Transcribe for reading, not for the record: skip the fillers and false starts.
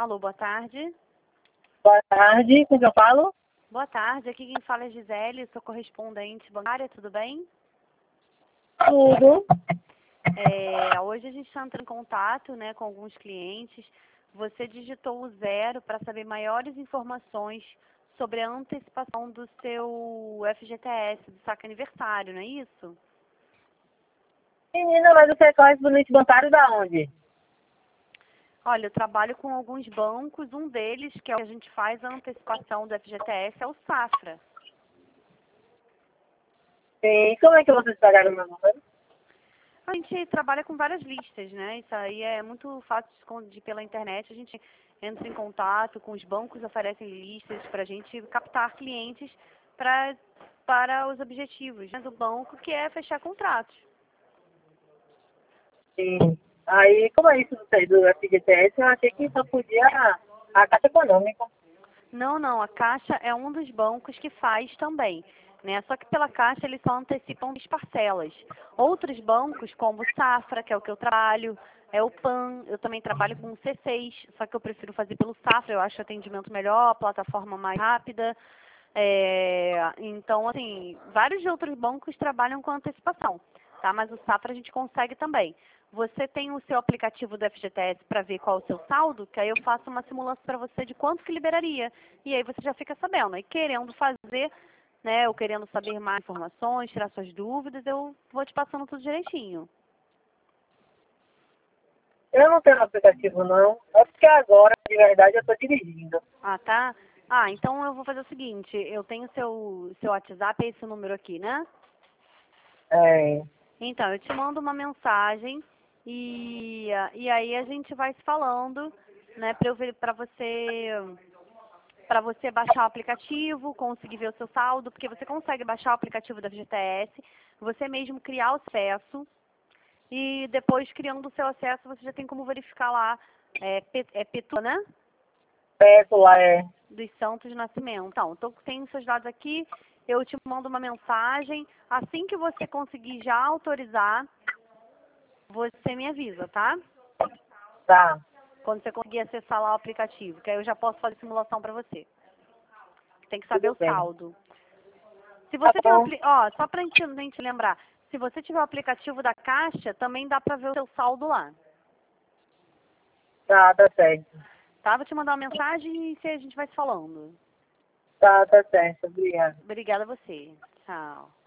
Alô, boa tarde. Boa tarde, com quem eu falo? Boa tarde, aqui quem fala é Gisele, sou correspondente bancária, tudo bem? Tudo. Hoje a gente está entrando em contato, né, com alguns clientes. Você digitou o 0 para saber maiores informações sobre a antecipação do seu FGTS, do saque aniversário, não é isso? Menina, mas você é correspondente bancário da onde? Olha, eu trabalho com alguns bancos, um deles, que é o que a gente faz a antecipação do FGTS, é o Safra. Sim, como é que vocês pagaram meu número? A gente trabalha com várias listas, né? Isso aí é muito fácil de esconder pela internet. A gente entra em contato com os bancos, oferecem listas para a gente captar clientes para os objetivos, né, do banco, que é fechar contratos. Sim. Aí, como é isso do FGTS, eu achei que só podia a Caixa Econômica. Não, a Caixa é um dos bancos que faz também, né? Só que pela Caixa eles só antecipam as parcelas. Outros bancos, como o Safra, que é o que eu trabalho, é o PAN, eu também trabalho com o C6, só que eu prefiro fazer pelo Safra, eu acho o atendimento melhor, a plataforma mais rápida. Então, assim, vários outros bancos trabalham com antecipação, tá? Mas o Safra a gente consegue também. Você tem o seu aplicativo do FGTS para ver qual é o seu saldo, que aí eu faço uma simulação para você de quanto que liberaria. E aí você já fica sabendo. E querendo fazer, né, ou querendo saber mais informações, tirar suas dúvidas, eu vou te passando tudo direitinho. Eu não tenho aplicativo, não. É porque agora, de verdade, eu estou dirigindo. Ah, tá? Ah, então eu vou fazer o seguinte, eu tenho seu WhatsApp, é esse número aqui, né? É, Então, eu te mando uma mensagem e aí a gente vai se falando, né, para você baixar o aplicativo, conseguir ver o seu saldo, porque você consegue baixar o aplicativo da FGTS, você mesmo criar o acesso e depois criando o seu acesso você já tem como verificar lá, Petu, né? peço lá, é. Dos Santos de Nascimento. Então, tenho seus dados aqui, eu te mando uma mensagem, assim que você conseguir já autorizar, você me avisa, tá? Tá. Quando você conseguir acessar lá o aplicativo, que aí eu já posso fazer simulação para você. Tem que saber Tudo o bem. saldo. Se Tá você tiver, bom. só para a gente lembrar, se você tiver o aplicativo da Caixa, também dá para ver o seu saldo lá. Tá certo. Tá? Vou te mandar uma mensagem e a gente vai se falando. Tá certo. Obrigada. Obrigada a você. Tchau.